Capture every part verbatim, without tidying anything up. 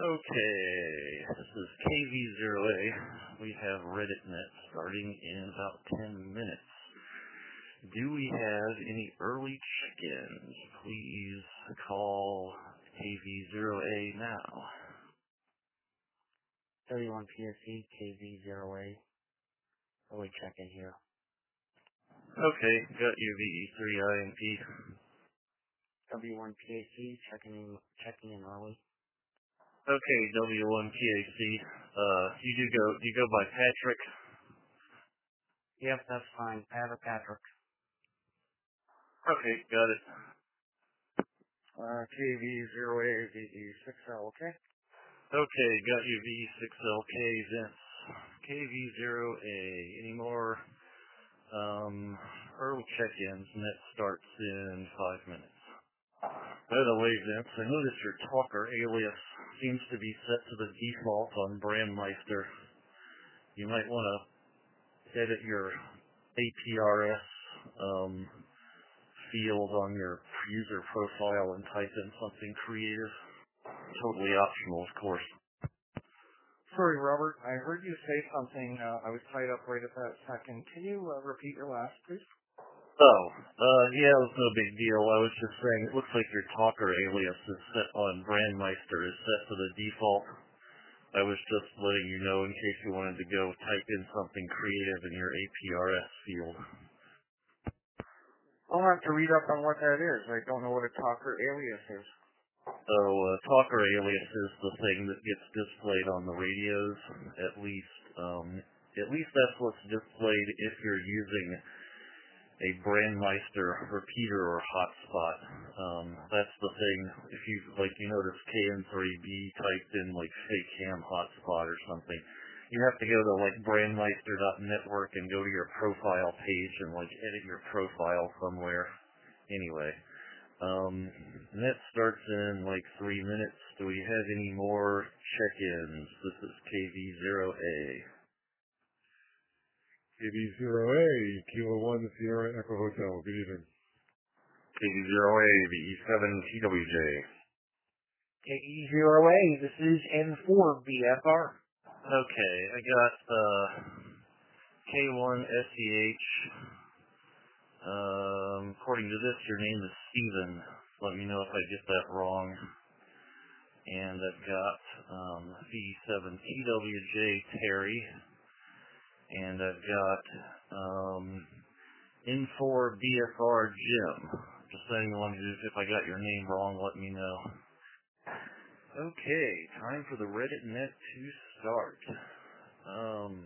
Okay, this is K V zero A. We have RedditNet starting in about ten minutes. Do we have any early check-ins? Please call K V zero A now. W one P S C, K V zero A. Early check-in here. Okay, got you, V E three I N P. W one P S C, checking in, checking in early. Okay, W one P A C. Uh, you do go, do you go by Patrick? Yep, that's fine. Patrick, Patrick. Okay, got it. Uh, K V zero A, V E six L, okay? Okay, got you, V E six L K, Vince. K V zero A. Any more, um, early check-ins? Net starts in five minutes. By the way, Vince, I noticed your talker alias seems to be set to the default on Brandmeister. You might want to edit your A P R S um, field on your user profile and type in something creative. Totally optional, of course. Sorry, Robert. I heard you say something. Uh, I was tied up right at that second. Can you uh, repeat your last, please? Oh, uh, yeah, it was no big deal. I was just saying, it looks like your talker alias is set on Brandmeister is set to the default. I was just letting you know in case you wanted to go type in something creative in your A P R S field. I'll have to read up on what that is. I don't know what a talker alias is. So, uh, talker alias is the thing that gets displayed on the radios. At least, um, at least that's what's displayed if you're using a Brandmeister repeater or hotspot. Um, that's the thing. If you, like, you notice K N three B typed in, like, fake ham hotspot or something, you have to go to, like, brandmeister dot network and go to your profile page and, like, edit your profile somewhere. Anyway, um, net starts in, like, three minutes. Do we have any more check-ins? This is K V zero A. K V zero A, Kilo one Sierra Echo Hotel. Good evening. K V zero A, V E seven T W J. K E zero A, this is N four B F R. Okay, I got uh, K one S E H. Um, according to this, your name is Steven. Let me know if I get that wrong. And I've got um, V E seven T W J Terry. And I've got um, N four B F R Jim. Just anyone who's, if I got your name wrong, let me know. Okay, time for the RedditNet to start. Um,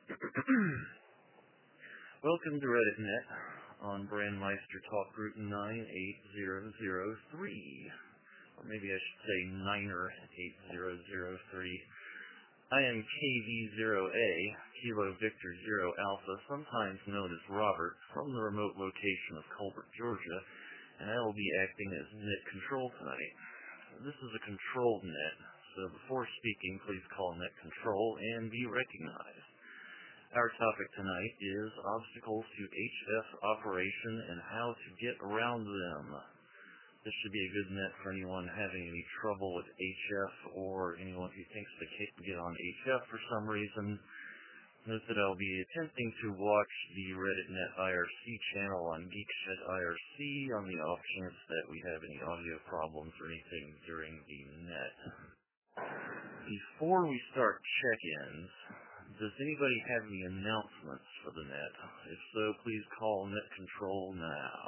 welcome to RedditNet on Brandmeister Talk Group nine eight zero zero three. Or maybe I should say Niner eight zero zero three. I am K V zero A, Kilo Victor zero Alpha, sometimes known as Robert, from the remote location of Colbert, Georgia, and I will be acting as net control tonight. This is a controlled net, so before speaking, please call net control and be recognized. Our topic tonight is obstacles to H F operation and how to get around them. This should be a good net for anyone having any trouble with H F or anyone who thinks they can't get on H F for some reason. Note that I'll be attempting to watch the RedditNet I R C channel on Geekshed I R C on the off chance that we have any audio problems or anything during the net. Before we start check-ins, does anybody have any announcements for the net? If so, please call net control now.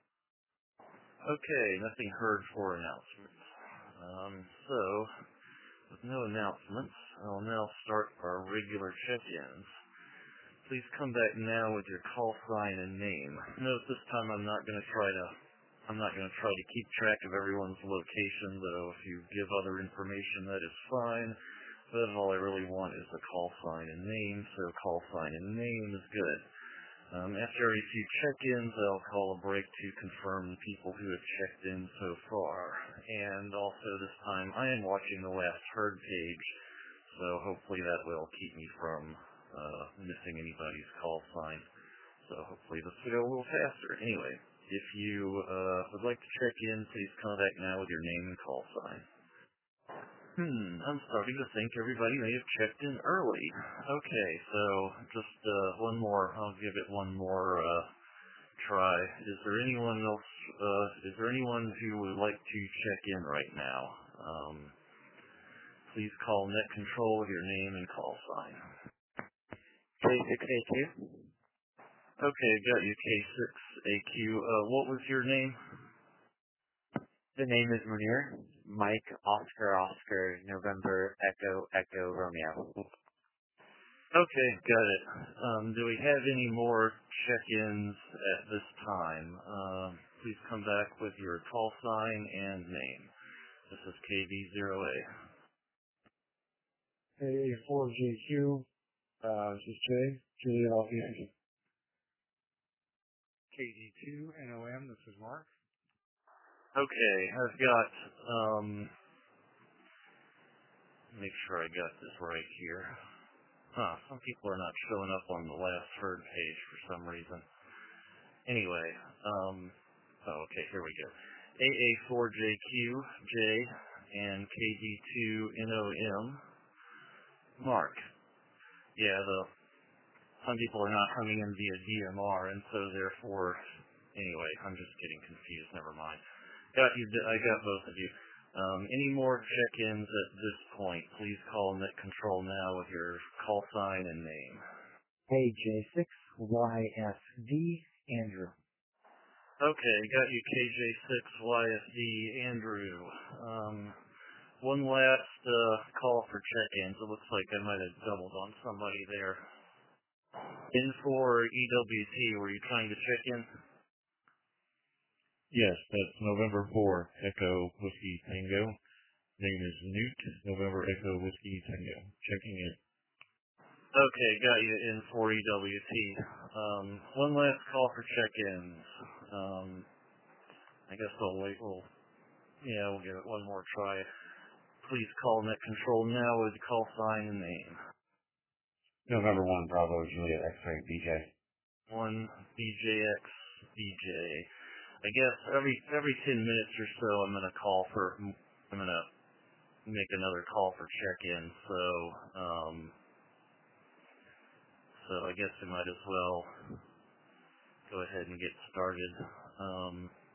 Okay, nothing heard for announcements. Um, so, with no announcements, I'll now start our regular check-ins. Please come back now with your call sign and name. Note this time I'm not going to try to I'm not going to try to keep track of everyone's location, though if you give other information that is fine. But all I really want is a call sign and name, so call sign and name is good. Um, after every few check-ins, I'll call a break to confirm the people who have checked in so far. And also this time, I am watching the last heard page, so hopefully that will keep me from uh, missing anybody's call sign. So hopefully this will go a little faster. Anyway, if you uh, would like to check in, please come back now with your name and call sign. Hmm, I'm starting to think everybody may have checked in early. Okay, so just uh, one more. I'll give it one more uh, try. Is there anyone else? Uh, is there anyone who would like to check in right now? Um, please call Net Control with your name and call sign. K six A Q. Okay, got you. K six A Q. Uh, what was your name? The name is Munir. Mike, Oscar, Oscar, November, Echo, Echo, Romeo. Okay, got it. Um, do we have any more check-ins at this time? Uh, please come back with your call sign and name. This is K V zero A. A A four J Q, uh, this is Jay, Juliet Alpha. K D two N O M, this is Mark. Okay, I've got, um, make sure I got this right here. Huh, some people are not showing up on the last heard page for some reason. Anyway, um, oh, okay, here we go. A A four J Q, J, and K D two N O M, Mark. Yeah, the, some people are not coming in via D M R, and so therefore, anyway, I'm just getting confused, never mind. Got you, I got both of you. Um, any more check-ins at this point, please call Net Control now with your call sign and name. Hey, J six Y S D, Andrew. Okay, got you, K J six Y S D, Andrew. Um, one last uh, call for check-ins. It looks like I might have doubled on somebody there. In for E W T, were you trying to check in? Yes, that's November four, Echo Whiskey Tango. Name is Newt, November Echo Whiskey Tango. Checking in. Okay, got you in for E W T. Um, one last call for check-ins. Um, I guess I'll wait. We'll, yeah, we'll give it one more try. Please call Net Control now with the call sign and name. November one, Bravo, Juliet, X-ray, B J. one B J X B J. I guess every every ten minutes or so, I'm gonna call for. I'm gonna make another call for check-in. So, um, so I guess we might as well go ahead and get started. Um,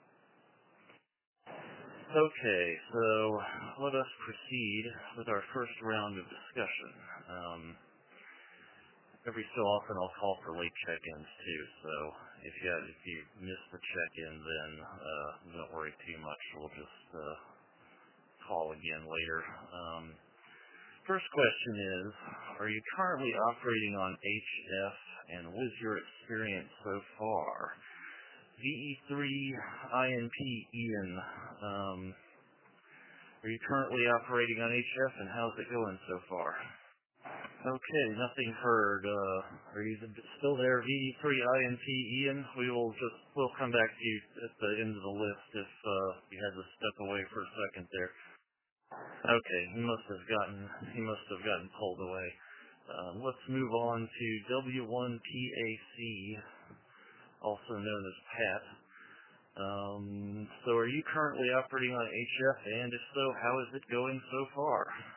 okay, so let us proceed with our first round of discussion. Um, every so often, I'll call for late check-ins too. So if you if you miss the check-in, then uh, don't worry too much. We'll just uh, call again later. Um, first question is, are you currently operating on H F, and what is your experience so far? V E three I N P Ian, um, are you currently operating on H F, and how's it going so far? Okay, nothing heard. Uh, are you still there, V E three I N P Ian? We will just, we'll come back to you at the end of the list if uh, you had to step away for a second there. Okay, he must have gotten he must have gotten pulled away. Um, let's move on to W one P A C, also known as Pat. Um, so are you currently operating on H F, and if so, how is it going so far?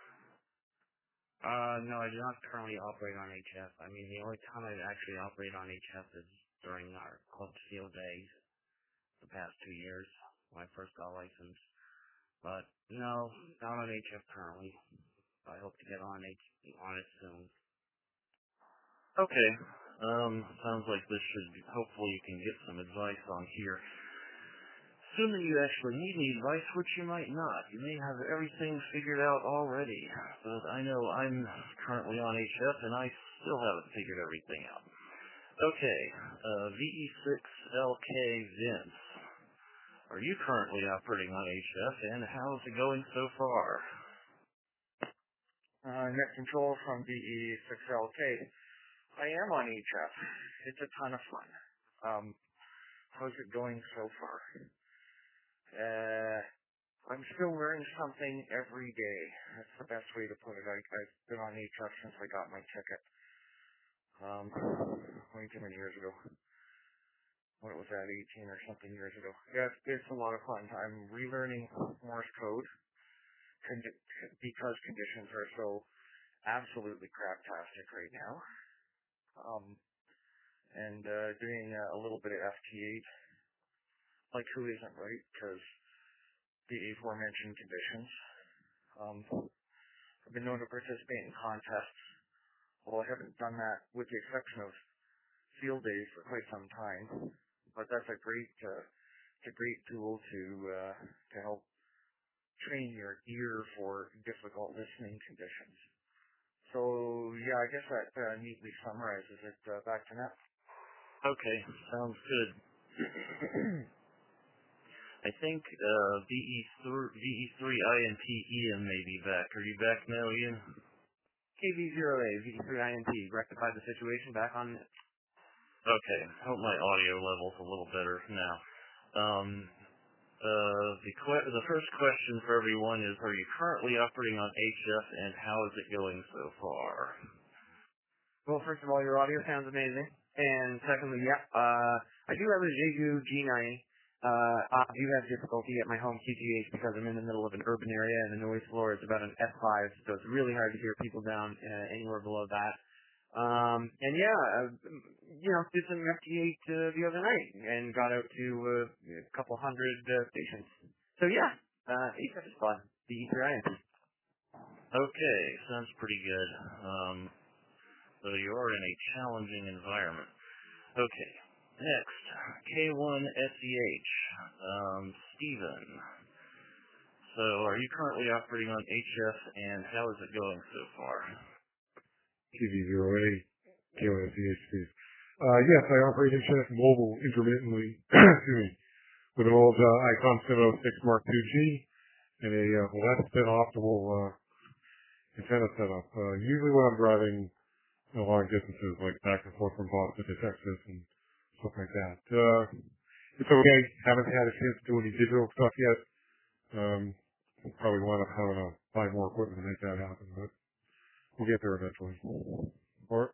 Uh, no, I do not currently operate on H F. I mean, the only time I actually operate on H F is during our club field days the past two years when I first got licensed. But no, not on H F currently. I hope to get on H on it soon. Okay. Um, sounds like this should be, hopefully you can get some advice on here. Assuming you actually need any advice, which you might not. You may have everything figured out already. But I know I'm currently on H F, and I still haven't figured everything out. Okay. Uh, V E six L K Vince. Are you currently operating on H F, and how is it going so far? Uh, Net Control from V E six L K. I am on H F. It's a ton of fun. Um, how's it going so far? Uh, I'm still learning something every day. That's the best way to put it. I, I've been on H F since I got my ticket. Um, way too many years ago. What was that, eighteen or something years ago? Yeah, it's, it's a lot of fun. I'm relearning Morse code, condi- because conditions are so absolutely craptastic right now. Um, and uh, doing uh, a little bit of F T eight, like who isn't, right? Because the aforementioned conditions. Um, I've been known to participate in contests. Well, I haven't done that with the exception of field days for quite some time. But that's a great, uh, it's a great tool to uh, to help train your ear for difficult listening conditions. So yeah, I guess that uh, neatly summarizes it. Uh, back to Nat. Okay, sounds good. I think uh, V E three I N T Ian may be back. Are you back now, Ian? K V zero A, V E three I N T, rectified the situation back on. Okay, hope my audio level's a little better now. Um, uh, the, que- the first question for everyone is, are you currently operating on H F, and how is it going so far? Well, first of all, your audio sounds amazing. And secondly, yeah, uh, I do have a Jeju G ninety. Uh, I do have difficulty at my home Q T H because I'm in the middle of an urban area and the noise floor is about an F five, so it's really hard to hear people down uh, anywhere below that. Um, and yeah, uh, you know, did some F T eight uh, the other night and got out to uh, a couple hundred uh, stations. So yeah, uh, H F is fun. The E three I N T. Okay, sounds pretty good. Um, so you are in a challenging environment. Okay, next, K one S E H, um, Steven. So are you currently operating on H F, and how is it going so far? K V zero A, K one S E H, please. Uh, yes, I operate H F mobile intermittently, excuse me, with an old uh, Icon seven oh six Mark two G and a uh, less than optimal uh, antenna setup. Uh, usually when I'm driving you know, long distances, like back and forth from Boston to Texas and stuff like that. Uh, it's okay. Haven't had a chance to do any digital stuff yet. Um, probably wind up having to buy more equipment to make that happen, but we'll get there eventually. Or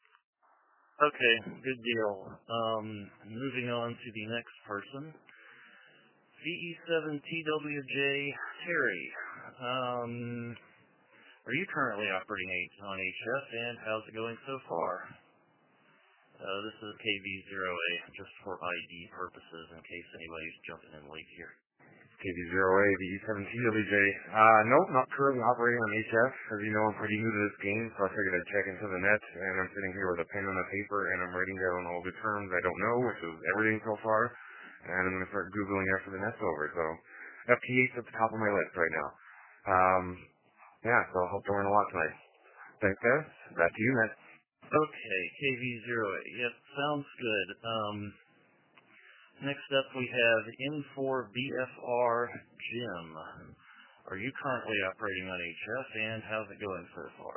Okay, good deal. Um, moving on to the next person. V E seven T W J Terry. Um, are you currently operating on H F, and how's it going so far? Uh, this is K V zero A, just for I D purposes, in case anybody's jumping in late here. K V zero A, V E seven T W J. Uh, nope, not currently operating on H F. As you know, I'm pretty new to this game, so I figured I'd check into the net, and I'm sitting here with a pen and a paper, and I'm writing down all the terms I don't know, which is everything so far, and I'm going to start Googling after the net's over. So, F T eight's at the top of my list right now. Um, yeah, so I hope to learn a lot tonight. Thanks, guys. Back to you, Matt. Okay, K V zero A. Yep, sounds good. Um, next up we have N four B F R Jim. Are you currently operating on H F, and how's it going so far?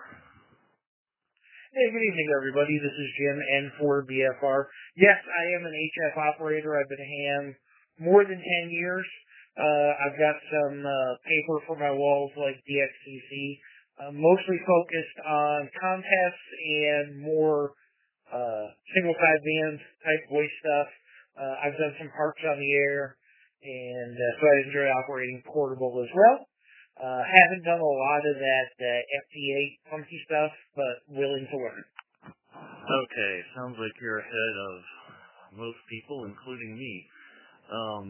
Hey, good evening, everybody. This is Jim, N four B F R. Yes, I am an H F operator. I've been a ham more than ten years. Uh, I've got some uh, paper for my walls like D X C C, uh, mostly focused on contests and more uh, single sideband type voice stuff. Uh, I've done some parks on the air, and uh, so I enjoy operating portable as well. Uh, haven't done a lot of that uh, F T eight funky stuff, but willing to learn. Okay, sounds like you're ahead of most people, including me. Um,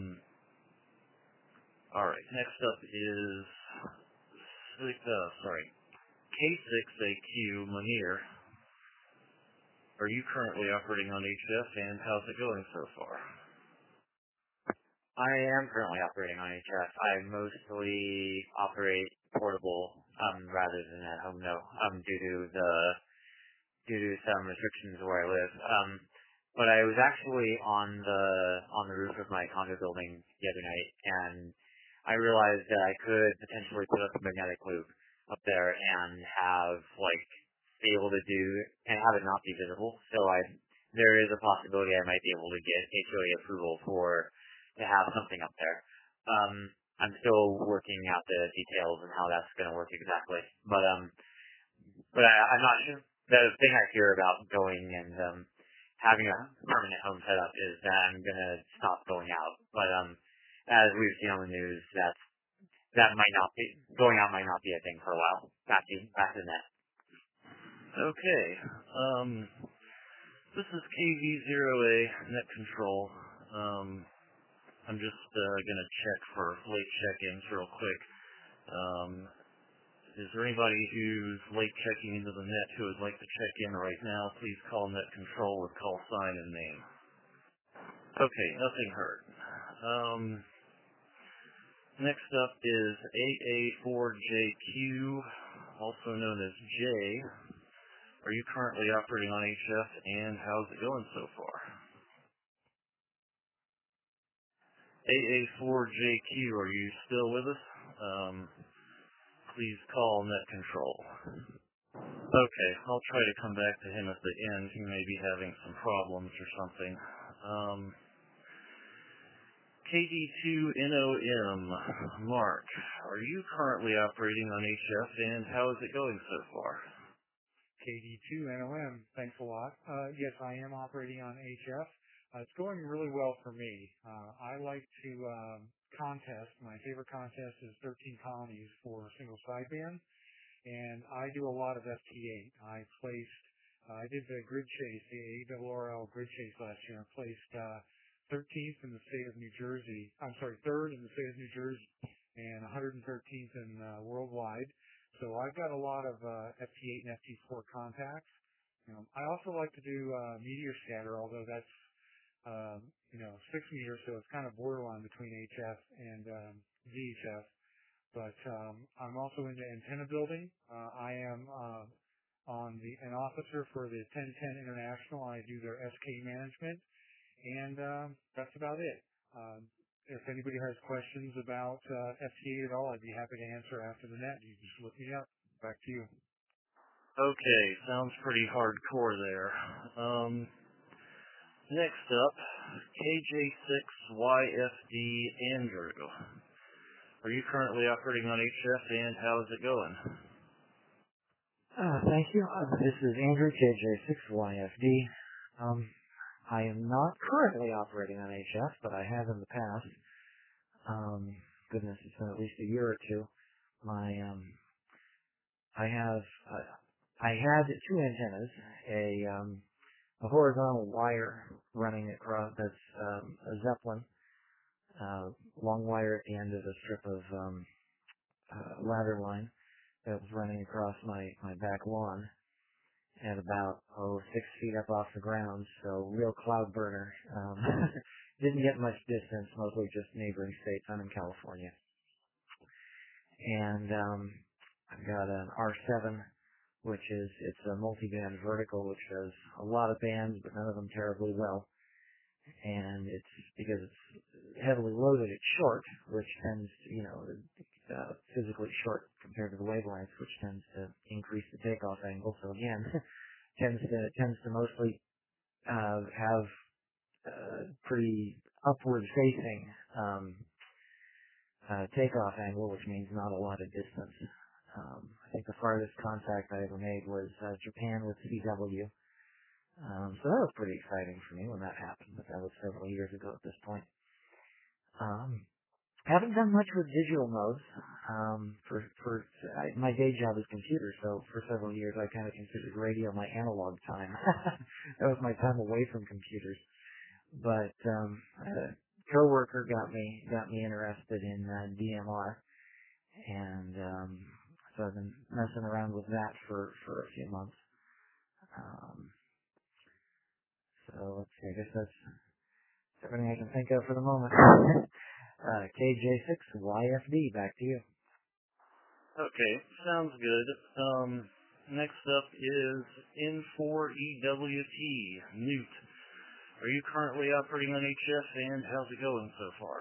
all right, next up is uh, sorry, K six A Q Munir. Are you currently operating on H F, and how's it going so far? I am currently operating on H F. I mostly operate portable, um, rather than at home, though, um, due to the due to some restrictions where I live. Um, but I was actually on the on the roof of my condo building the other night, and I realized that I could potentially put up a magnetic loop up there and have like be able to do and have it not be visible. So I there is a possibility I might be able to get H O A approval for to have something up there. Um, I'm still working out the details and how that's going to work exactly. But um, but I, I'm not sure. The thing I hear about going and um, having a permanent home setup is that I'm going to stop going out. But um, as we've seen on the news, that's that might not be, going out might not be a thing for a while. Back to, back to the net. Okay. Um, this is K V zero A Net Control. Um, I'm just uh, going to check for late check-ins real quick. Um, is there anybody who's late checking into the net who would like to check in right now? Please call Net Control with call sign and name. Okay, nothing heard. Um, next up is A A four J Q, also known as J. Are you currently operating on H F, and how's it going so far? A A four J Q, are you still with us? Um, please call Net Control. Okay, I'll try to come back to him at the end. He may be having some problems or something. Um, K D two N O M, Mark, are you currently operating on H F, and how is it going so far? K D two N O M, thanks a lot. Uh, yes, I am operating on H F. Uh, it's going really well for me. Uh, I like to um, contest. My favorite contest is thirteen colonies for single sideband, and I do a lot of F T eight. I placed, uh, I did the grid chase, the A R R L grid chase last year, and placed uh, thirteenth in the state of New Jersey. I'm sorry, third in the state of New Jersey, and one hundred thirteenth in uh, worldwide. So I've got a lot of uh, F T eight and F T four contacts. Um, I also like to do uh, meteor scatter, although that's um, you know six meters, so it's kind of borderline between H F and um, Z H F. But um, I'm also into antenna building. Uh, I am uh, on the an officer for the ten ten International. I do their S K management, and um, that's about it. Uh, if anybody has questions about uh, F T eight at all, I'd be happy to answer after the net. You just look me up. Back to you. Okay, sounds pretty hardcore there. Um, next up, K J six Y F D Andrew. Are you currently operating on H F, and how is it going? Uh, thank you. Uh, this is Andrew, K J six Y F D. Um, I am not currently operating on H F, but I have in the past. Um, goodness, it's been at least a year or two. My, um, I have, uh, I had two antennas, a, um, a horizontal wire running across, that's, um, a Zeppelin, uh, long wire at the end of a strip of, um, uh, ladder line that was running across my, my back lawn at about, oh, six feet up off the ground, so real cloud burner. Um, didn't get much distance, mostly just neighboring states. I'm in California. And, um, I've got an R seven, which is, it's a multi-band vertical, which does a lot of bands, but none of them terribly well. And it's, because it's heavily loaded, it's short, which tends to, you know, uh, physically short compared to the wavelengths, which tends to increase the takeoff angle. So again, tends to, tends to mostly, uh, have, uh, pretty upward facing, um, uh, takeoff angle, which means not a lot of distance. Um, I think the farthest contact I ever made was, uh, Japan with C W. Um, so that was pretty exciting for me when that happened, but that was several years ago at this point. Um, haven't done much with digital modes. Um, for for I, my day job is computer, so for several years I kind of considered radio my analog time. That was my time away from computers. But um, a coworker got me got me interested in uh, D M R, and um, so I've been messing around with that for for a few months. Um, So let's see, I guess that's everything I can think of for the moment. uh, K J six Y F D, back to you. Okay, sounds good. Um, next up is N four E W T, Newt. Are you currently operating on H F, and how's it going so far?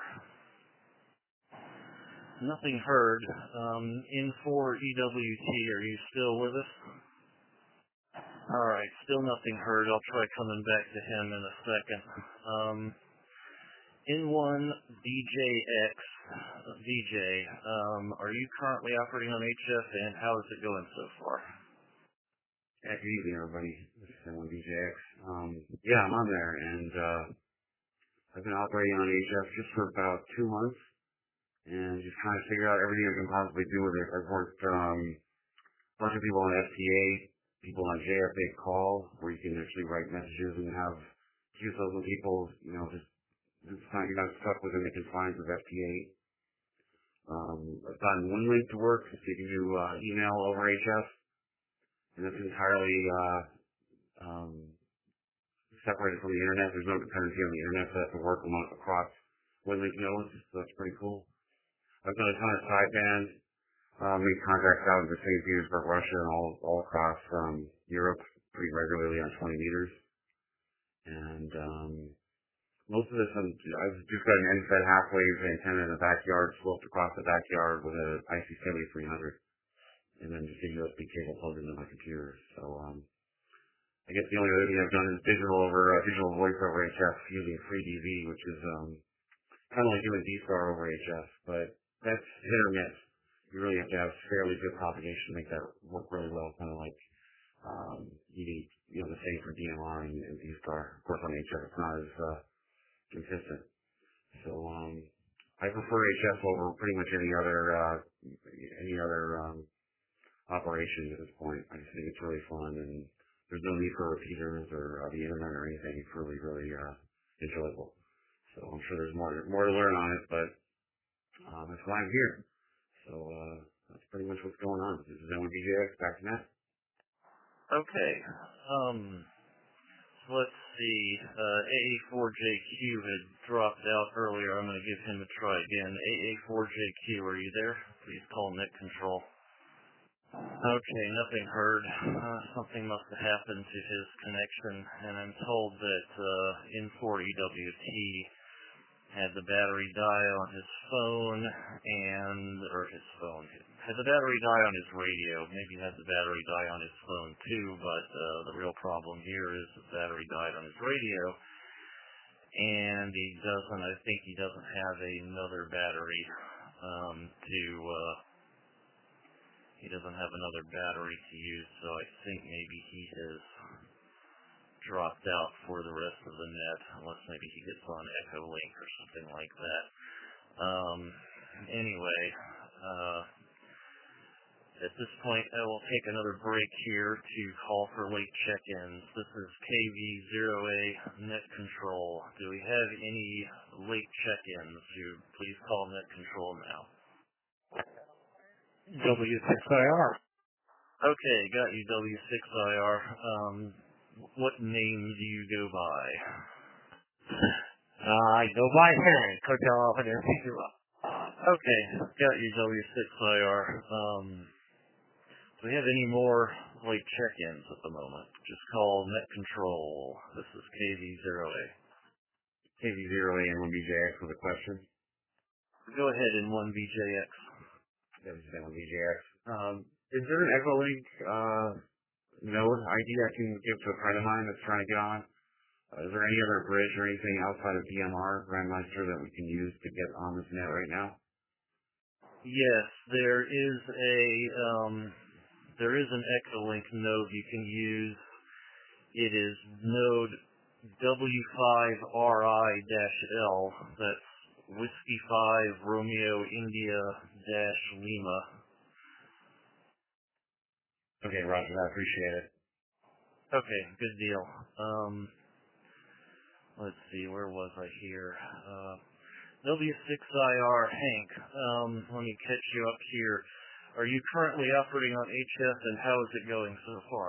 Nothing heard. Um, N four E W T, are you still with us? Alright, still nothing heard. I'll try coming back to him in a second. Um, N one B J X, V J, um, are you currently operating on H F, and how is it going so far? Yeah, good evening, everybody. This is N one B J X. Um, yeah, I'm on there, and uh, I've been operating on H F just for about two months. and just kind of figure out everything we can possibly do with it. I've worked um, a bunch of people on F T A, people on J F A call, where you can actually write messages and have use those with people, you know, just it's not, you're not stuck within the confines of F T A. Um, I've gotten one link to work, so you can do uh, email over H F, and it's entirely uh, um, separated from the internet. There's no dependency on the internet, so that's to work among, across WinLink nodes, so that's pretty cool. I've done a ton of sideband, uh, made contacts out in Saint Petersburg, Russia, and all, all across um, Europe pretty regularly on twenty meters. And um, most of this, I'm, I've just got an N FET half-wave antenna in the backyard, sloped across the backyard with an I C seventy-three hundred, and then just a U S B cable plugged into my computer. So um, I guess the only other thing I've done is digital over uh, digital voice over H F using FreeDV, which is um, kind of like doing D-Star over H F, but that's hit or miss. You really have to have fairly good propagation to make that work really well, kind of like um, you need, you know, the same for D M R and, and D-Star. Of course, on H F it's not as uh, consistent. So um, I prefer H F over pretty much any other uh, any other um, operation at this point. I just think it's really fun, and there's no need for repeaters or uh, the internet or anything. It's really, really uh, enjoyable. So I'm sure there's more more to learn on it, but um, that's why I'm here. So uh, that's pretty much what's going on. This is N one B J X, back to Matt. Okay. Um, let's see. Uh, A A four J Q had dropped out earlier. I'm going to give him a try again. A A four J Q, are you there? Please call net control. Okay, nothing heard. Uh, something must have happened to his connection, and I'm told that uh, N forty W T had the battery die on his phone, and, or his phone, had the battery die on his radio. Maybe had the battery die on his phone too, but uh, the real problem here is the battery died on his radio, and he doesn't, I think he doesn't have another battery um, to, uh, he doesn't have another battery to use, so I think maybe he has dropped out for the rest of the net, unless maybe he gets on Echolink or something like that. Um, anyway, uh, at this point I will take another break here to call for late check-ins. This is K V zero A net control. Do we have any late check-ins? You please call net control now. W six I R. Okay, got you, W six I R. Um, what name do you go by? Uh, I go by Hank, Hotel Alpha Nancy Zero. Okay, got you, W six I R. Um, do we have any more late check-ins at the moment? Just call net control. This is K V zero A. K V zero A and one B J X with a question. Go ahead in one B J X. That was one B J X. Um, is there an Echolink uh, node I D I can give to a friend of mine that's trying to get on? Uh, is there any other bridge or anything outside of D M R, Grandmeister, that we can use to get on this net right now? Yes, there is a um, there is an Echolink node you can use. It is node W five R I L. That's Whiskey five Romeo India dash Lima. Okay, Roger, I appreciate it. Okay, good deal. Um, let's see, where was I here? Uh, W six I R, Hank, um, let me catch you up here. Are you currently operating on H F, and how is it going so far?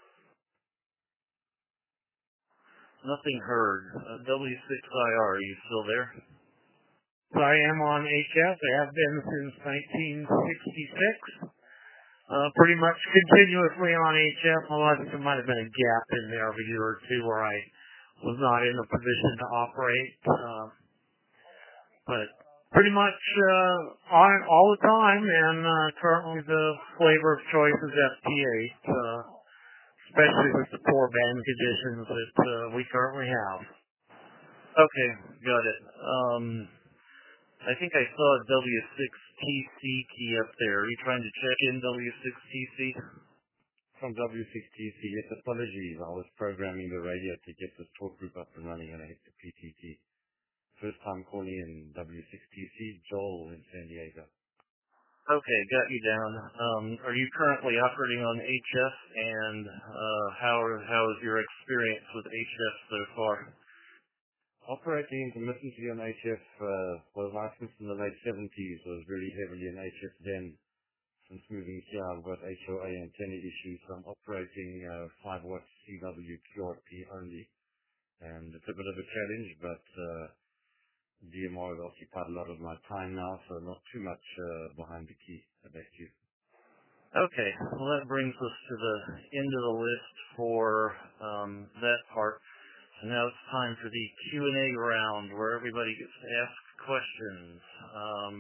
Nothing heard. Uh, W six I R, are you still there? I am on H F. I have been since nineteen sixty-six. Uh, pretty much continuously on H F. Although I think there might have been a gap in there of a year or two where I was not in a position to operate. Uh, but pretty much uh, on it all the time, and uh, currently the flavor of choice is F T eight, uh, especially with the poor band conditions that uh, we currently have. Okay, got it. Um, I think I saw a W six T C key up there. Are you trying to check in W six T C? From W six T C, yes, apologies. I was programming the radio to get this talk group up and running, and I hit the P T T. first time calling in W six T C, Joel in San Diego. Okay, got you down. Um, are you currently operating on H F, and uh, how are, how is your experience with H F so far? Operating intermittently on H F, uh, was licensed in the late seventies, was very heavily in H F then. Since moving here, I've got H O A antenna issues, so I'm operating uh, five watt C W Q R P only. And it's a bit of a challenge, but uh, D M R has occupied a lot of my time now, so not too much uh, behind the key. I bet you. Okay, well that brings us to the end of the list for um, that part. So now it's time for the Q and A round where everybody gets to ask questions. Um,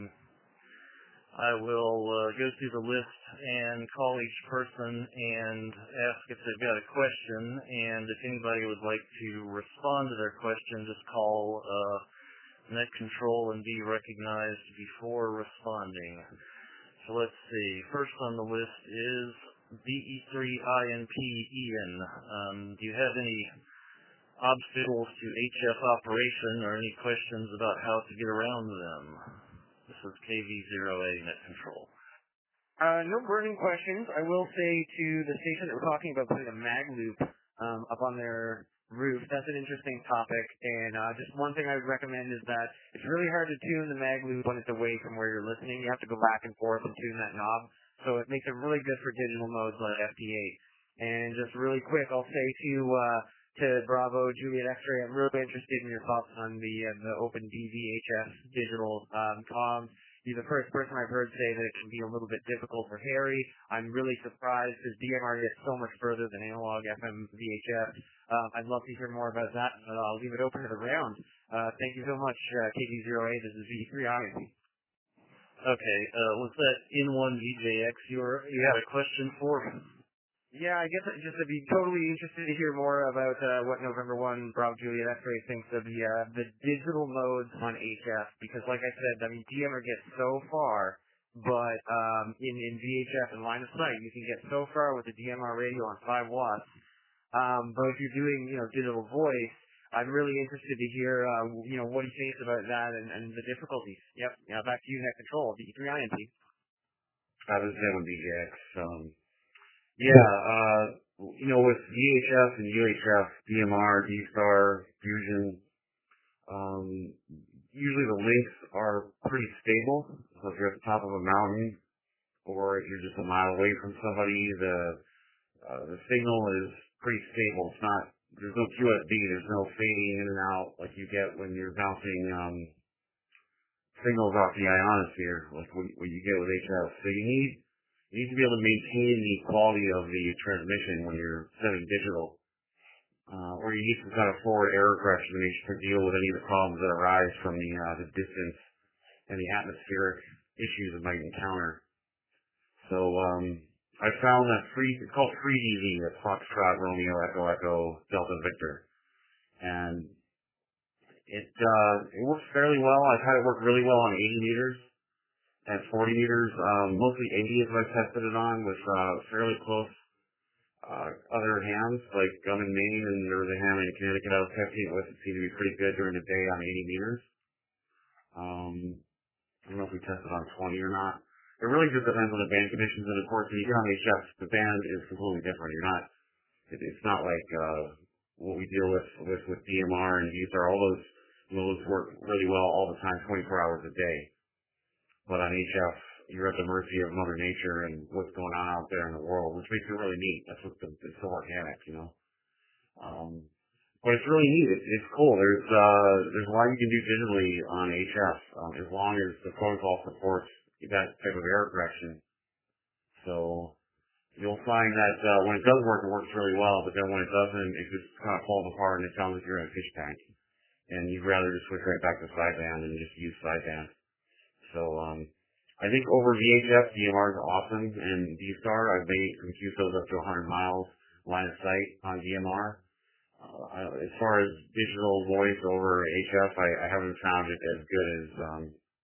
I will uh, go through the list and call each person and ask if they've got a question, and if anybody would like to respond to their question, just call uh, net control and be recognized before responding. So let's see. First on the list is B E three I N P Ian. Um, do you have any obstacles to H F operation or any questions about how to get around them? This is K V zero A net control. Uh, no burning questions. I will say to the station that we're talking about putting a mag loop um, up on their roof, that's an interesting topic. And uh, just one thing I would recommend is that it's really hard to tune the mag loop when it's away from where you're listening. You have to go back and forth and tune that knob. So it makes it really good for digital modes like F T eight. And just really quick, I'll say to uh, to Bravo, Juliet X-Ray, I'm really interested in your thoughts on the uh, the Open D V H S digital um, comms. He's the first person I've heard say that it can be a little bit difficult for Harry. I'm really surprised because D M R gets so much further than analog F M V H S. Um, I'd love to hear more about that, and I'll leave it open to the round. Uh, thank you so much, uh, K V zero A. This is V three I N P. Okay, uh, was that N one V J X you were, you had a question for? Yeah, I guess I'd just I'd be totally interested to hear more about uh, what November first Bravo Juliet X-Ray thinks of the uh, the digital modes on H F, because like I said, I mean, D M R gets so far, but um, in, in V H F and line of sight, you can get so far with the D M R radio on five watts, um, but if you're doing, you know, digital voice, I'm really interested to hear, uh, you know, what he thinks about that and, and the difficulties. Yep, yeah, back to you, Net Control, V three I N P. I was there with D J X, um, Yeah, uh, you know, with V H F and U H F, D M R, D-Star, Fusion, um, usually the links are pretty stable. So if you're at the top of a mountain, or if you're just a mile away from somebody, the uh, the signal is pretty stable. It's not, there's no Q S B, there's no fading in and out like you get when you're bouncing um, signals off the ionosphere, like what, what you get with H F. So you need You need to be able to maintain the quality of the transmission when you're sending digital, uh, or you need some kind of forward error correction to deal with any of the problems that arise from the uh, the distance and the atmospheric issues it might encounter. So um, I found that free, it's called Free D V, that's Foxtrot, Romeo, Echo, Echo, Delta, Victor, and it uh, it works fairly well. I've had it work really well on eighty meters. At forty meters, um, mostly eighty is what I tested it on with uh, fairly close uh, other hams, like Gum in Maine, and there was a ham in Connecticut I was testing it with. It seemed to be pretty good during the day on eighty meters. Um, I don't know if we tested on twenty or not. It really just depends on the band conditions, and of course, when you get on H F, the band is completely different. You're not, it, it's not like uh, what we deal with with, with D M R and D-Star. All those modes work really well all the time, twenty-four hours a day. But on H F, you're at the mercy of Mother Nature and what's going on out there in the world, which makes it really neat. That's what the, it's so organic, you know. Um, but it's really neat. It's, it's cool. There's uh, there's a lot you can do digitally on H F um, as long as the protocol supports that type of error correction. So you'll find that uh, when it does work, it works really well. But then when it doesn't, it just kind of falls apart and it sounds like you're in a fish tank. And you'd rather just switch right back to sideband and just use sideband. So, um, I think over V H F, D M R is awesome, and D-Star, I've made some Q S Os up to one hundred miles line of sight on D M R. Uh, I, as far as digital voice over H F, I, I haven't found it as good as, um,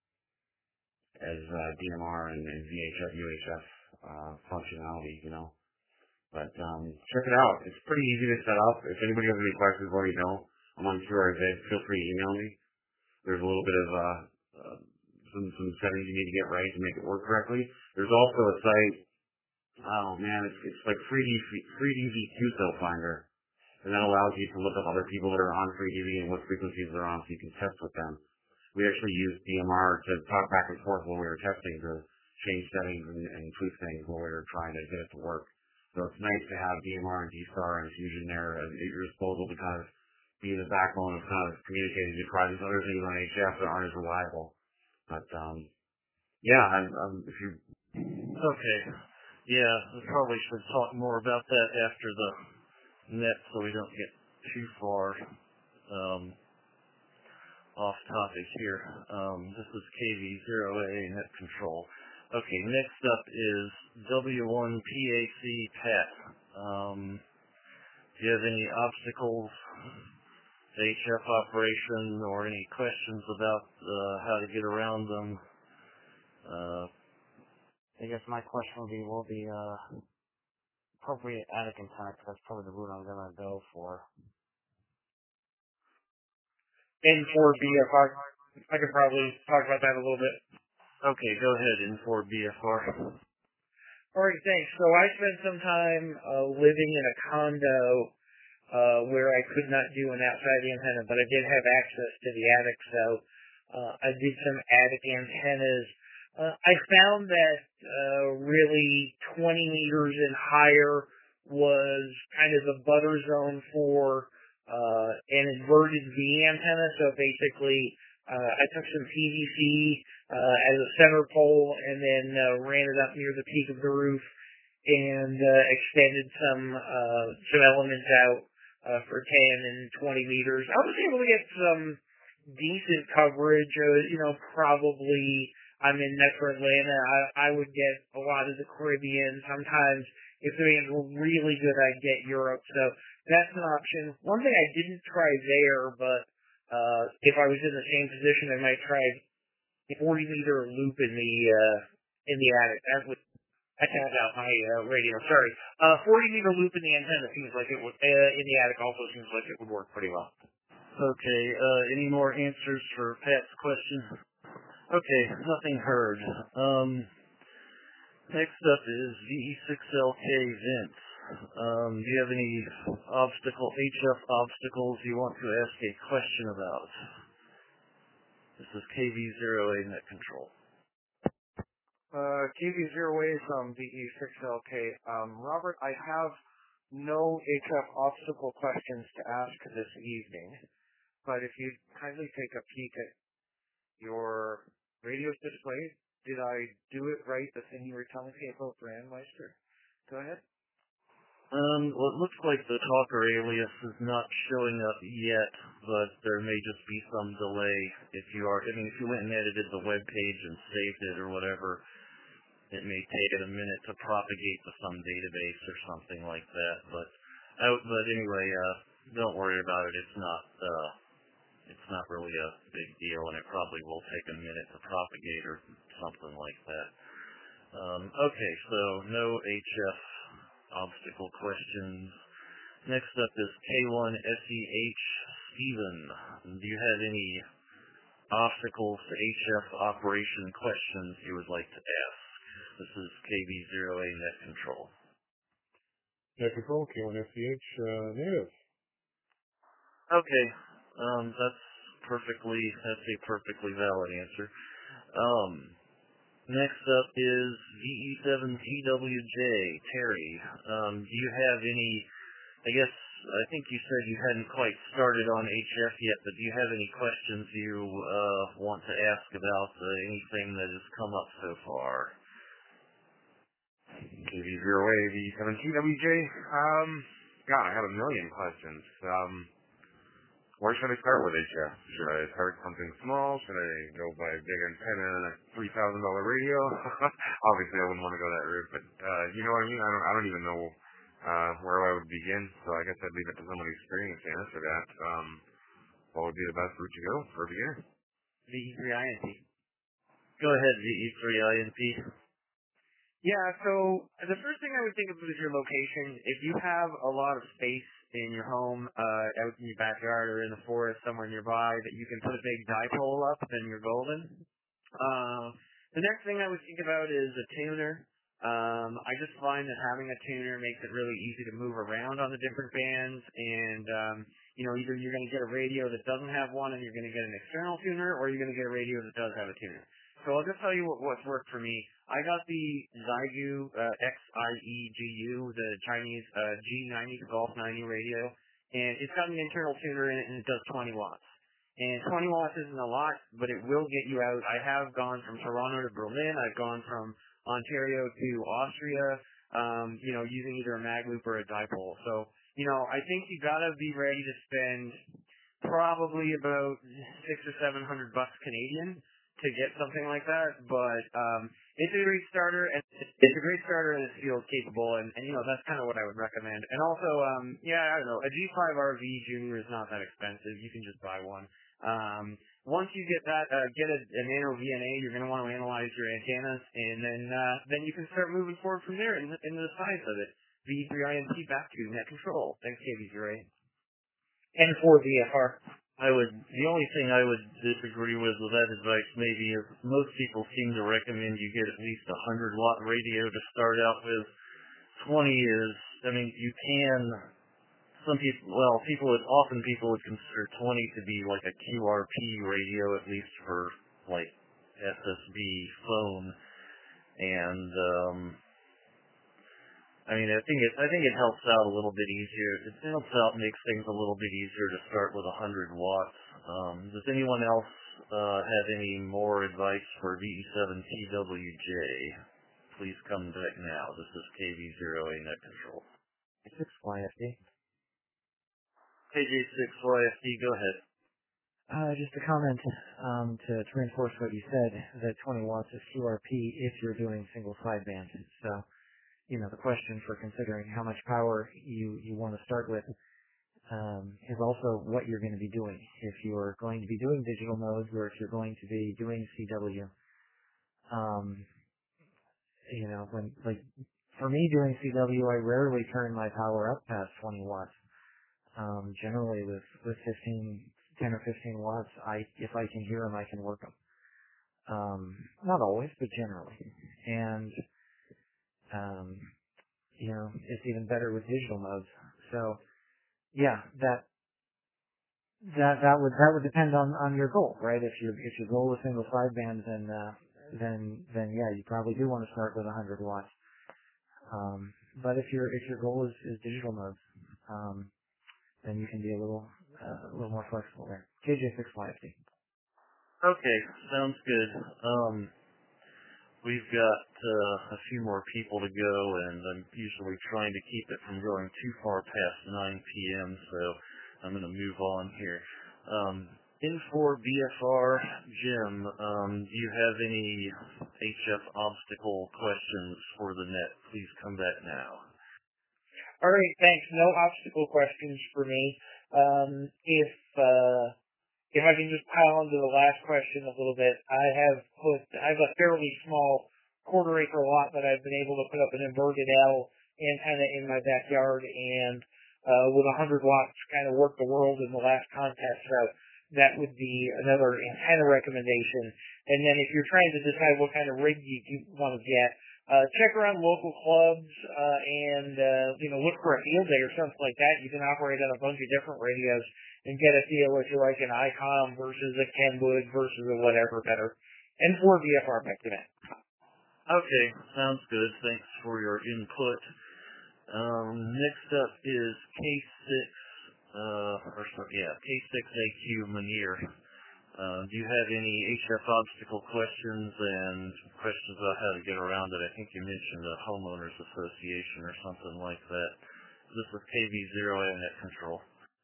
as, uh, D M R and, and V H F, U H F, uh, functionality, you know. But, um, check it out. It's pretty easy to set up. If anybody has any questions, let me know. I'm on Q R Z. Feel free to email me. There's a little bit of uh, uh, some some settings you need to get right to make it work correctly. There's also a site. Oh man, it's it's like three D three D V Q cell finder, and that allows you to look up other people that are on FreeDV and what frequencies they're on, so you can test with them. We actually used D M R to talk back and forth when we were testing to change settings and, and tweak things when we were trying to get it to work. So it's nice to have D M R and D STAR and Fusion there at your disposal to kind of be the backbone of kind of communicating to try these other things on H F that aren't as reliable. But um, yeah, I'm, I'm, if you okay, yeah, we probably should talk more about that after the net, so we don't get too far um, off topic here. Um, this is K V zero A net control. Okay, next up is W one P A C Pat. Um, do you have any obstacles to H F operation or any questions about uh, how to get around them? Uh, I guess my question would be, will the uh, appropriate attic antenna, that's probably the route I'm going to go for. N four B F R. I could probably talk about that a little bit. Okay, go ahead, N four B F R. All right, thanks. So I spent some time uh, living in a condo uh, where I could not do an outside antenna, but I did have access to the attic, so uh, I did some attic antennas. Uh, I found that uh, really twenty meters and higher was kind of the butter zone for uh, an inverted V antenna. So basically, uh, I took some P V C uh, as a center pole and then uh, ran it up near the peak of the roof and uh, extended some uh, some elements out uh, for ten and twenty meters. I was able to get some decent coverage. Uh, you know, probably. I'm in Metro Atlanta. I, I would get a lot of the Caribbean. Sometimes, if the bands were really good, I'd get Europe. So that's an option. One thing I didn't try there, but uh, if I was in the same position, I might try a forty meter loop in the uh, in the attic. That would I tapped out my uh, radio. Sorry, uh, forty meter loop in the antenna seems like it would. Uh, in the attic also seems like it would work pretty well. Okay. Uh, any more answers for Pat's question? Okay, nothing heard. Um, next up is V E six L K Vince. Um, do you have any obstacle, H F obstacles you want to ask a question about? This is K V zero A net control. Uh, K V zero A from V E six L K. Um, Robert, I have no H F obstacle questions to ask this evening, but if you'd kindly take a peek at your radio's display, did I do it right, the thing you were telling me about Brandmeister? Go ahead. Um, well, it looks like the talker alias is not showing up yet, but there may just be some delay if you are, I mean, if you went and edited the web page and saved it or whatever, it may take it a minute to propagate to some database or something like that, but, I, but anyway, uh, don't worry about it, it's not, uh, it's not really a big deal, and it probably will take a minute to propagate or something like that. Um, okay, so no H F obstacle questions. Next up is K one S E H Steven. Do you have any obstacles to H F operation questions you would like to ask? This is K V zero A net control. Net control, K one S E H, uh, native. Okay. Um, that's perfectly, that's a perfectly valid answer. Um, next up is V E seven T W J, Terry. Um, do you have any, I guess, I think you said you hadn't quite started on H F yet, but do you have any questions you uh, want to ask about uh, anything that has come up so far? K V zero A V seven T W J. Um, God, I have a million questions. Um, Where should I start with H F? Should I start something small? Should I go buy a big antenna and a three thousand dollar radio? Obviously, I wouldn't want to go that route, but uh, you know what I mean? I don't, I don't even know uh, where I would begin, so I guess I'd leave it to somebody experienced to answer that. Um, what would be the best route to go for a beginner? V E three I N P. Go ahead, V E three I N P. Yeah, so the first thing I would think of is your location. If you have a lot of space in your home, uh, out in your backyard or in the forest somewhere nearby that you can put a big dipole up, then you're golden. Uh, the next thing I would think about is a tuner. Um, I just find that having a tuner makes it really easy to move around on the different bands, and um, you know, either you're going to get a radio that doesn't have one and you're going to get an external tuner, or you're going to get a radio that does have a tuner. So I'll just tell you what, what's worked for me. I got the Xiegu uh, X I E G U, the Chinese uh, G ninety Golf ninety radio, and it's got an internal tuner in it, and it does twenty watts. And twenty watts isn't a lot, but it will get you out. I have gone from Toronto to Berlin. I've gone from Ontario to Austria, um, you know, using either a mag loop or a dipole. So, you know, I think you gotta be ready to spend probably about six or seven hundred bucks Canadian to get something like that. But um, it's a great starter, and it's a great starter, and it's field capable, and, and you know, that's kind of what I would recommend. And also, um, yeah, I don't know, a G five R V Junior is not that expensive. You can just buy one. Um, once you get that, uh, get a, a Nano V N A, you're going to want to analyze your antennas, and then uh, then you can start moving forward from there into, into the size of it. V three I N T back to net control. Thanks, K V zero eight. N four V F R. I would, the only thing I would disagree with with that advice maybe is most people seem to recommend you get at least a one hundred watt radio to start out with. twenty is, I mean, you can, some people, well, people would, often people would consider twenty to be like a Q R P radio, at least for like S S B phone. And, um, I mean, I think it, I think it helps out a little bit easier. It helps out, makes things a little bit easier to start with one hundred watts. Um, does anyone else uh, have any more advice for V E seven T W J? Please come back now. This is K V zero A Net Control. six Y F D. K J six Y F D, go ahead. Uh, just a comment um, to, to reinforce what you said, that twenty watts is Q R P if you're doing single sideband. So, you know, the question for considering how much power you, you want to start with um, is also what you're going to be doing. If you're going to be doing digital modes, or if you're going to be doing C W, um, you know, when, like, for me doing C W, I rarely turn my power up past twenty watts. Um, generally with, with fifteen, ten or fifteen watts, I, if I can hear them, I can work them. Um, not always, but generally. And, um, you know, it's even better with digital modes. So, yeah, that, that, that would, that would depend on, on your goal, right? If your, if your goal is single sideband, then, uh, then, then yeah, you probably do want to start with one hundred watts. Um, but if your, if your goal is, is digital modes, um, then you can be a little, uh, a little more flexible there. K J six Y F D. Okay, sounds good. Um, we've got uh, a few more people to go, and I'm usually trying to keep it from going too far past nine p.m., so I'm going to move on here. Um, N four B F R, Jim, um, do you have any H F obstacle questions for the net? Please come back now. All right, thanks. No obstacle questions for me. Um, if uh, if I can just pile onto the last question a little bit, I have put I have a fairly small quarter acre lot that I've been able to put up an inverted L antenna in my backyard, and uh, with one hundred watts kind of worked the world in the last contest. So that would be another antenna recommendation. And then if you're trying to decide what kind of rig you, you want to get, Uh, check around local clubs, uh, and, uh, you know, look for a field day or something like that. You can operate on a bunch of different radios and get a feel if you like an ICOM versus a Kenwood versus a whatever better. N four V F R back to that. Okay, sounds good. Thanks for your input. Um, next up is K six, uh, or sorry, yeah, K six A Q Manier. Uh, do you have any H F obstacle questions and questions about how to get around it? I think you mentioned a homeowners association or something like that. This is K V zero A Net Control.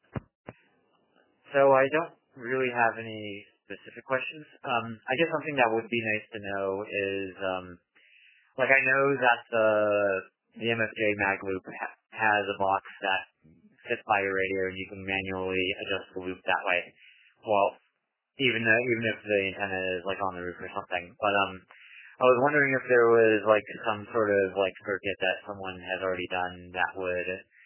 So I don't really have any specific questions. Um, I guess something that would be nice to know is, um, like I know that the, the M F J mag loop ha- has a box that sits by your radio and you can manually adjust the loop that way. Well, even though, even if the antenna is like on the roof or something. But um, I was wondering if there was like some sort of like circuit that someone has already done that would,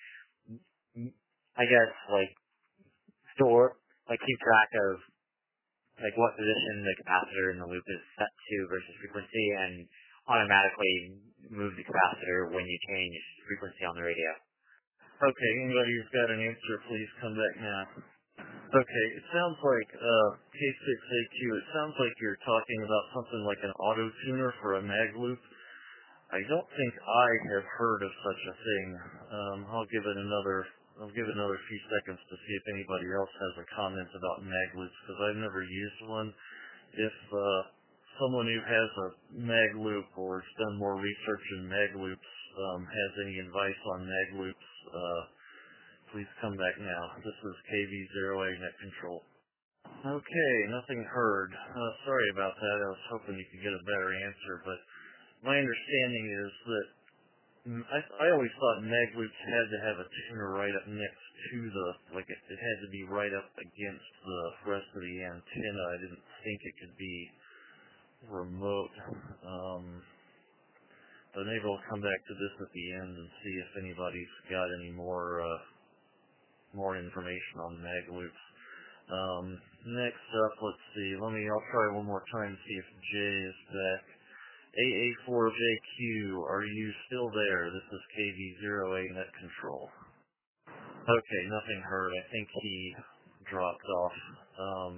I guess, like store, like keep track of like what position the capacitor in the loop is set to versus frequency, and automatically move the capacitor when you change frequency on the radio. Okay, anybody who's got an answer, please come back now. Okay, it sounds like uh, K six A Q, it sounds like you're talking about something like an auto tuner for a mag loop. I don't think I have heard of such a thing. Um, I'll give it another I'll give it another few seconds to see if anybody else has a comment about mag loops, because I've never used one. If uh, someone who has a mag loop or has done more research in mag loops um, has any advice on mag loops, uh, please come back now. This is K V zero A Net Control. Okay, nothing heard. Uh, sorry about that. I was hoping you could get a better answer, but my understanding is that I, I always thought mag loops had to have a tuner right up next to the, like it, it had to be right up against the rest of the antenna. I didn't think it could be remote. Um, but maybe I'll come back to this at the end and see if anybody's got any more uh, more information on mag loops. Um, next up, let's see. Let me. I'll try one more time to see if Jay is back. A A four J Q, are you still there? This is K V zero A Net Control. Okay, nothing heard. I think he dropped off. Um,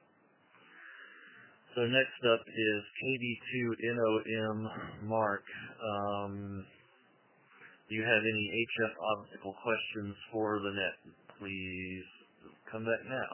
so next up is K V two N O M Mark. Um, do you have any H F obstacle questions for the net? Please come back now.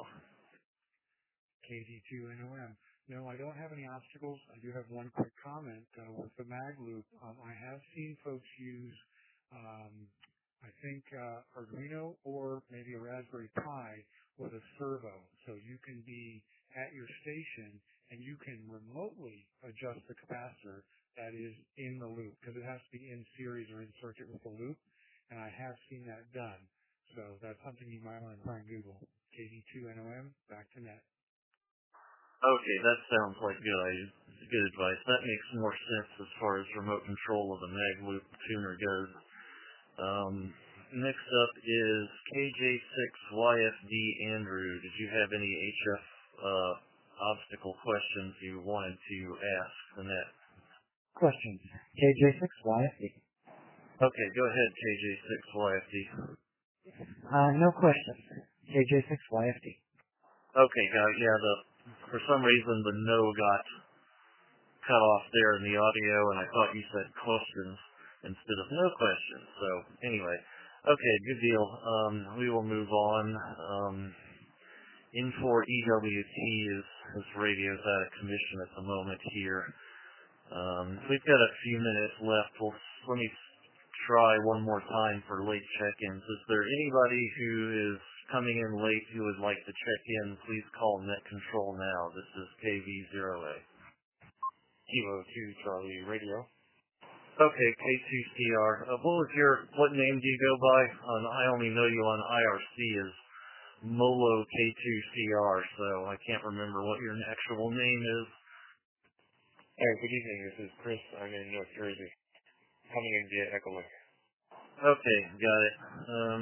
K D two N O M. No, I don't have any obstacles. I do have one quick comment uh, with the mag loop. Um, I have seen folks use, um, I think, uh, Arduino or maybe a Raspberry Pi with a servo. So you can be at your station and you can remotely adjust the capacitor that is in the loop, because it has to be in series or in circuit with the loop. And I have seen that done. So that's something you might want to try and Google. K D two N O M, back to net. Okay, that sounds like good, good advice. That makes more sense as far as remote control of the mag loop tuner goes. Um, next up is K J six Y F D Andrew. Did you have any H F uh, obstacle questions you wanted to ask the net? Questions. K J six Y F D. Okay, go ahead, K J six Y F D. Uh, no questions. K J six Y F D. Okay, got it. Yeah, the for some reason the no got cut off there in the audio, and I thought you said questions instead of no questions. So anyway, okay, good deal. Um, we will move on. Um, N four E W T is this radio's out of commission at the moment here. Um, we've got a few minutes left. We'll, let me try one more time for late check-ins. Is there anybody who is coming in late who would like to check in? Please call Net Control now. This is K V zero A. Kilo two Charlie Radio. Okay, K two C R. Uh, what was your, what name do you go by? Um, I only know you on I R C as Molo K two C R, so I can't remember what your actual name is. Hey, good evening. This is Chris. I'm in North Jersey. Coming in via Echolink. Okay, got it. Um,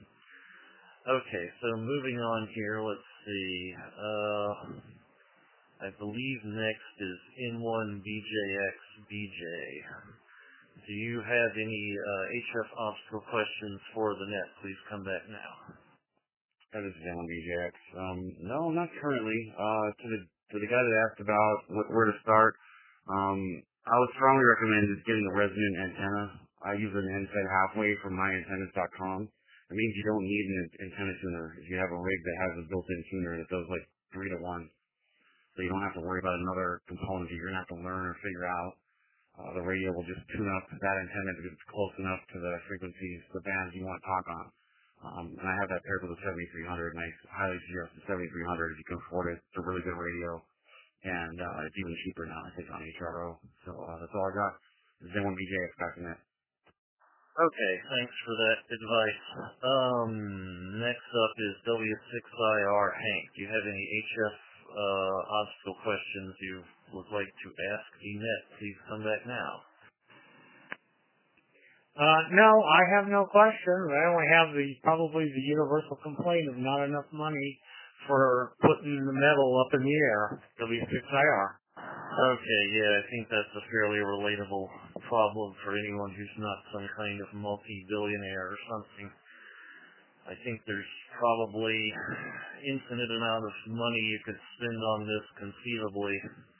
okay, so moving on here, let's see. Uh, I believe next is N one B J X B J. Do you have any uh, H F obstacle questions for the net? Please come back now. That is N one B J X. Um, no, not currently. Uh, to the to the guy that asked about what, where to start, um, I would strongly recommend just getting a resonant antenna. I use an N FET halfway from my antennas dot com. It means you don't need an antenna tuner if you have a rig that has a built-in tuner that does like three to one. So you don't have to worry about another component that you're going to have to learn or figure out. Uh, the radio will just tune up that antenna to get close enough to the frequencies, the bands you want to talk on. Um, and I have that paired with a seventy-three hundred, and I highly suggest the seventy-three hundred if you can afford it. It's a really good radio. And uh, it's even cheaper now, I think, on H R O. So uh, that's all I got. This is N one B J X back in that. Okay, thanks for that advice. Um, next up is W six I R Hank. Do you have any H F uh, obstacle questions you would like to ask the net, please come back now. Uh, no, I have no questions. I only have the probably the universal complaint of not enough money for putting the metal up in the air, W six I R. Okay, yeah, I think that's a fairly relatable problem for anyone who's not some kind of multi-billionaire or something. I think there's probably infinite amount of money you could spend on this conceivably.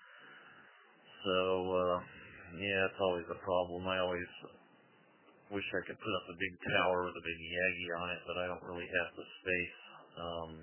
So, uh, yeah, it's always a problem. I always wish I could put up a big tower with a big Yagi on it, but I don't really have the space. Um,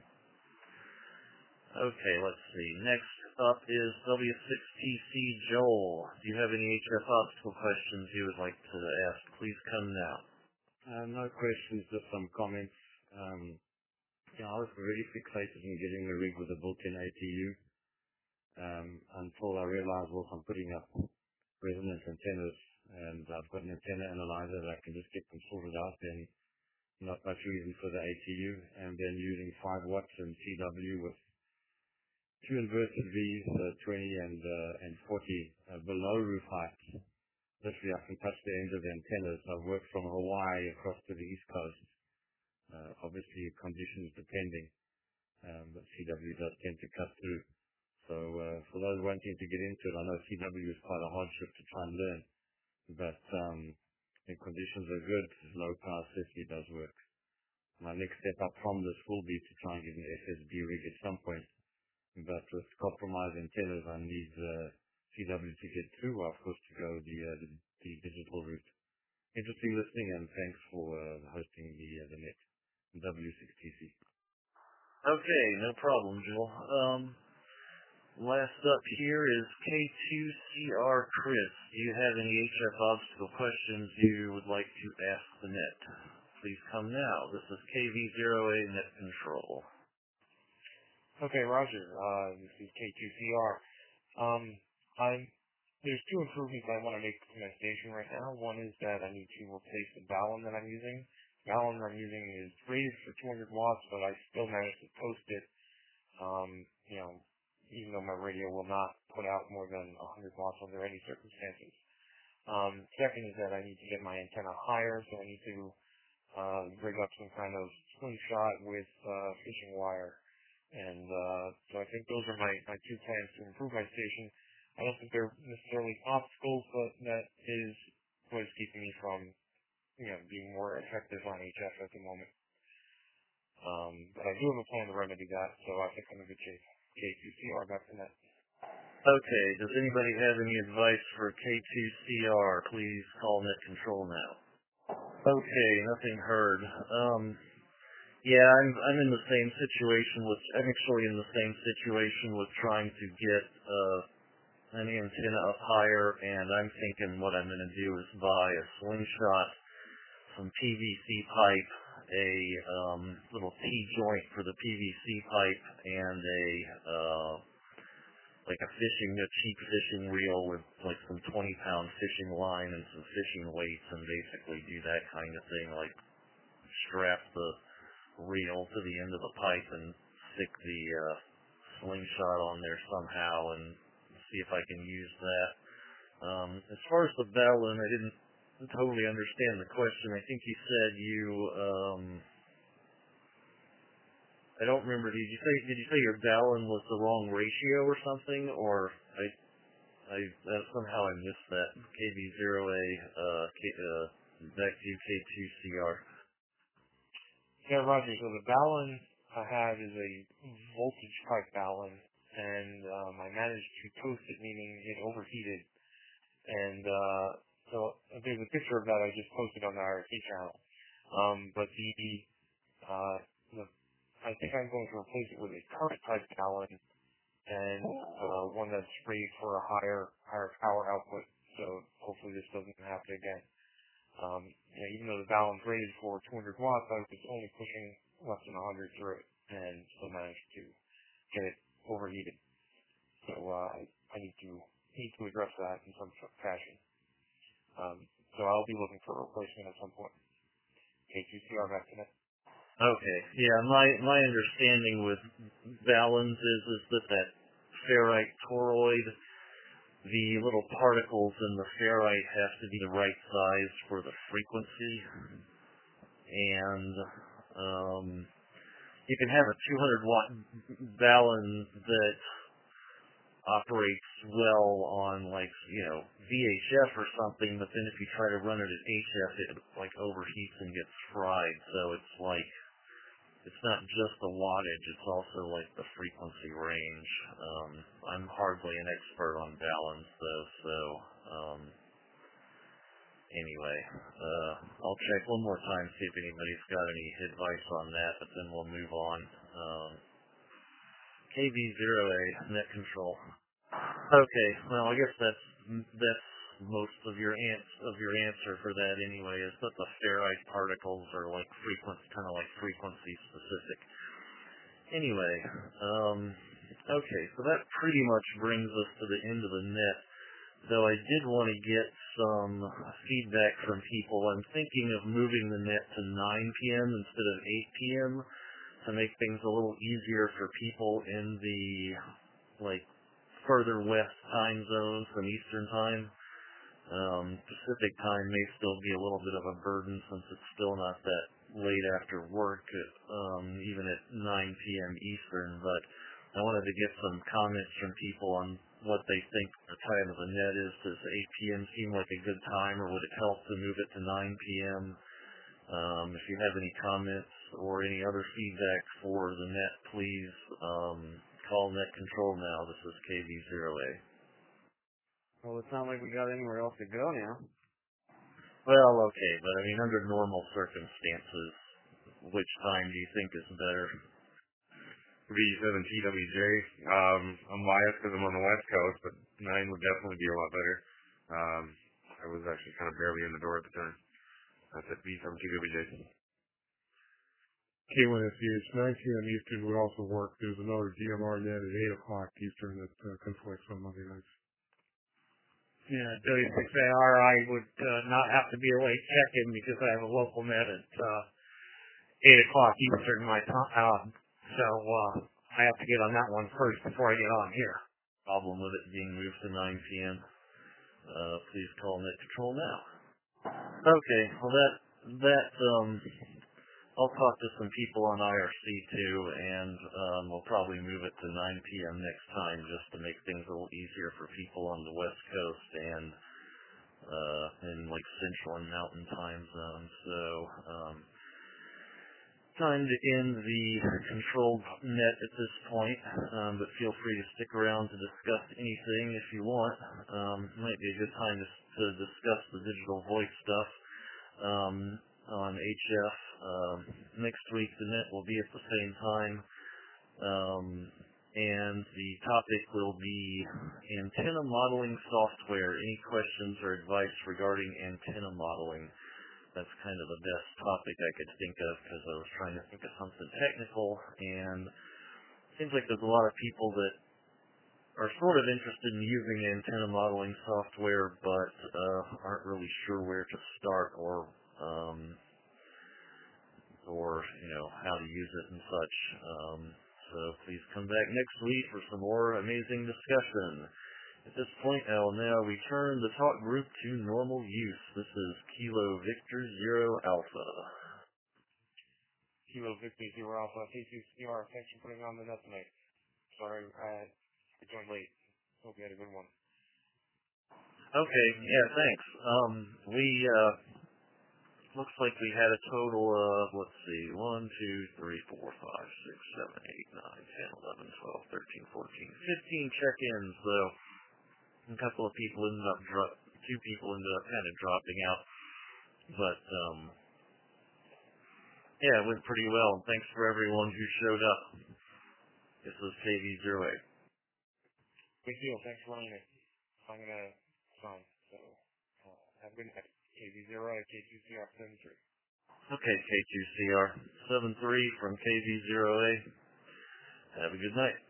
okay, let's see. Next up is W six T C Joel. Do you have any H F obstacle questions you would like to ask? Please come now. Uh, no questions, just some comments. Um, yeah, I was really fixated in getting the rig with a built-in A T U um, until I realized, well, I'm putting up resonance antennas and I've got an antenna analyzer that I can just get them sorted out, then not much reason for the A T U. And then using five watts and C W with two inverted V's, uh, twenty and uh, and forty uh, below roof height. Literally, I can touch the ends of the antennas. I've worked from Hawaii across to the East Coast. Uh, obviously, conditions depending, um, but C W does tend to cut through. So uh, for those wanting to get into it, I know C W is quite a hardship to try and learn, but um, when conditions are good, low power certainly does work. My next step up from this will be to try and get an F S B rig at some point, but with compromised antennas, I need uh, C W to get through, or of course to go the, uh, the, the digital route. Interesting listening, and thanks for uh, hosting the, uh, the net. W six T C. Okay, no problem, Joel. Um, last up here is K two C R Chris. Do you have any H F obstacle questions you would like to ask the net? Please come now. This is K V zero A Net Control. Okay, Roger. Uh, this is K two C R. Um, I'm, there's two improvements I want to make to my station right now. One is that I need to replace the balun that I'm using. The balun I'm using is rated for two hundred watts, but I still managed to post it, um, you know, even though my radio will not put out more than one hundred watts under any circumstances. Um, second is that I need to get my antenna higher, so I need to uh, rig up some kind of slingshot with uh, fishing wire. And uh, so I think those are my, my two plans to improve my station. I don't think they're necessarily obstacles, but that is what is keeping me from, you know, being more effective on H F at the moment. Um, but I do have a plan to remedy that, so I think I'm in good shape. K two C R, back to net. Okay, does anybody have any advice for K two C R? Please call net control now. Okay, nothing heard. Um, yeah, I'm I'm in the same situation with I'm actually in the same situation with trying to get uh an antenna up higher, and I'm thinking what I'm going to do is buy a slingshot, some P V C pipe, a um, little T-joint for the P V C pipe, and a uh, like a fishing, a cheap fishing reel with like some twenty pound fishing line and some fishing weights, and basically do that kind of thing, like strap the reel to the end of the pipe and stick the uh, slingshot on there somehow and see if I can use that. Um, as far as the balun, I didn't totally understand the question. I think you said you, um, I don't remember, did you say, did you say your balun was the wrong ratio or something, or I, I, uh, somehow I missed that. K V zero A, uh, K, uh, back to you, K two C R. Yeah, Roger, so the balun I have is a voltage type balun, and um, I managed to toast it, meaning it overheated. And uh, so there's a picture of that I just posted on the R F C channel. Um, but the, uh, the, I think I'm going to replace it with a current type balun and uh, one that's rated for a higher higher power output. So hopefully this doesn't happen again. Um, you know, even though the balun's rated for two hundred watts, I was only pushing less than one hundred through it, and still managed to get it overheated. So uh, I, I need to need to address that in some fashion. Um, so I'll be looking for a replacement at some point. K two C R back to net. Okay, yeah, my my understanding with baluns is is that that ferrite toroid. The little particles in the ferrite have to be the right size for the frequency. And um, you can have a two hundred watt balun that operates well on, like, you know, V H F or something, but then if you try to run it at H F, it like overheats and gets fried. So it's like, it's not just the wattage, it's also like the frequency range. Um, I'm hardly an expert on baluns though, so um, anyway, uh, I'll check one more time, see if anybody's got any advice on that, but then we'll move on. Um, K V zero A, net control. Okay, well, I guess that's that's most of your ans of your answer for that anyway, is that the ferrite particles are like frequency, kind of like frequency specific. Anyway, um, okay, so that pretty much brings us to the end of the net. Though I did want to get some feedback from people. I'm thinking of moving the net to nine p m instead of eight p m to make things a little easier for people in the, like, further west time zone from Eastern time. Um, Pacific time may still be a little bit of a burden since it's still not that late after work, um, even at nine p m Eastern, but I wanted to get some comments from people on what they think the time of the net is. Does eight p m seem like a good time, or would it help to move it to nine p m? Um, if you have any comments or any other feedback for the net, please um, call Net Control now. This is K V zero A. Well, it's not like we got anywhere else to go now. Well, okay, but I mean, under normal circumstances, which time do you think is better? V seven T W J. Um, I'm biased because I'm on the West Coast, but nine would definitely be a lot better. Um, I was actually kind of barely in the door at the time. That's at V seven T W J. K one S C H, nine p m Eastern would also work. There's another D M R net at eight o'clock Eastern that uh, conflicts on Monday nights. Yeah, W six A R, I would uh, not have to be a late check-in because I have a local net at uh, eight o'clock Eastern my time. Uh, so uh, I have to get on that one first before I get on here. Problem with it being moved to nine p m Uh, please call Net Control now. Okay, well that, that, um, I'll talk to some people on I R C too, and um, we'll probably move it to nine p m next time just to make things a little easier for people on the West Coast and uh, in like Central and Mountain time zones. So, um, time to end the controlled net at this point, um, but feel free to stick around to discuss anything if you want. Um, might be a good time to, to discuss the digital voice stuff um, on H F. Um, next week the net will be at the same time, um, and the topic will be antenna modeling software. Any questions or advice regarding antenna modeling? That's kind of the best topic I could think of because I was trying to think of something technical, and it seems like there's a lot of people that are sort of interested in using antenna modeling software but uh, aren't really sure where to start or um, or, you know, how to use it and such. Um, so please come back next week for some more amazing discussion. At this point, I will now return the talk group to normal use. This is Kilo Victor Zero Alpha. Kilo Victor Zero Alpha, K two C R, thanks for putting on the net tonight. Sorry, I, I joined late. Hope you had a good one. Okay, yeah, thanks. Um, we, uh, looks like we had a total of, let's see, one, two, three, four, five, six, seven, eight, nine, ten, eleven, twelve, thirteen, fourteen, fifteen check-ins, though a couple of people ended up, dro- two people ended up kind of dropping out, but, um, yeah, it went pretty well, and thanks for everyone who showed up. This was K V zero eight. Big deal, thanks for running it. I'm gonna sign, so, uh, have a good night. K V zero eight, K two C R seven three. Okay, K two C R seven three from K V zero eight. Have a good night.